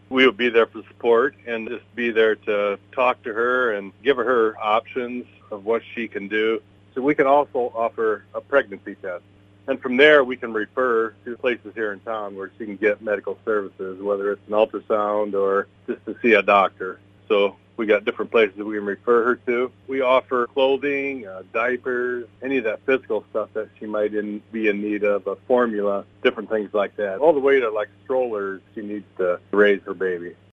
We would be there for support and just be there to talk to her and give her options of what she can do. So we can also offer a pregnancy test. And from there, we can refer to places here in town where she can get medical services, whether it's an ultrasound or just to see a doctor. So we got different places that we can refer her to. We offer clothing, diapers, any of that physical stuff that she might be in need of, a formula, different things like that, all the way to like strollers she needs to raise her baby.